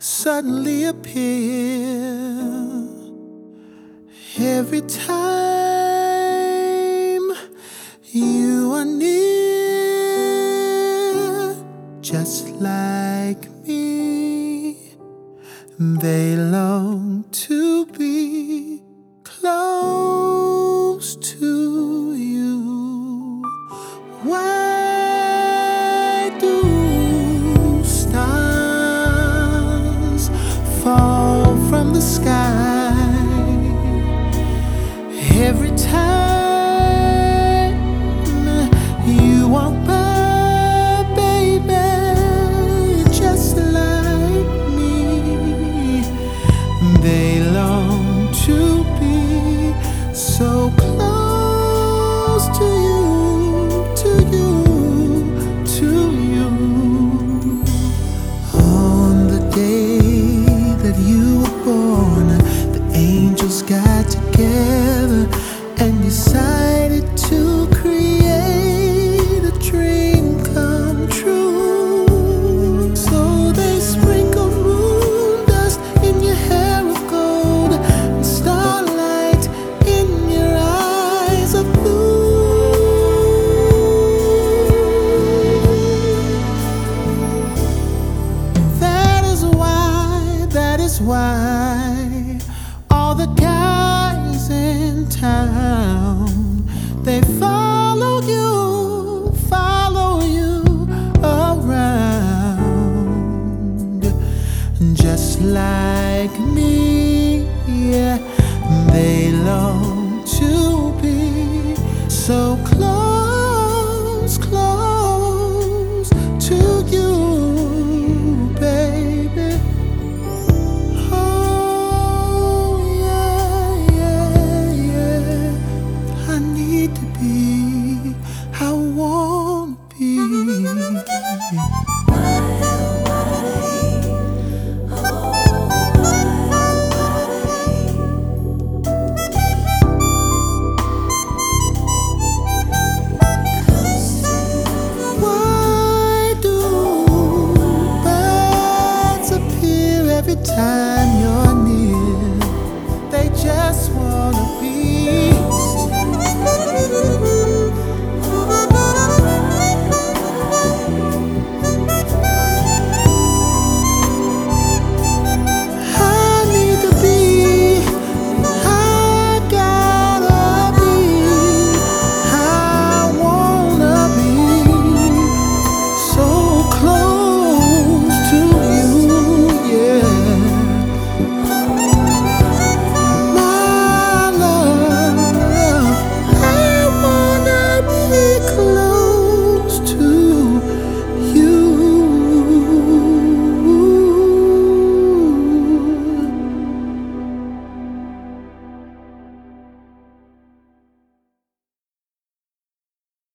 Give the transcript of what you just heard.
suddenly appear every time you are near. Just like me, they long to be close to you. Why do stars fall from the sky every time you walk by, baby? Just like me, they long to be so close to you, to you, to you. On the day that you were born, the angels got together and decided to create a dream come true. So they sprinkled moon dust in your hair of gold and starlight in your eyes of blue. That is why all the guys in town, they follow you around. Just like me, yeah, they long to be so close, close to you, baby. Oh, yeah, yeah, yeah. I need to be, I want to be. Why do birds appear every time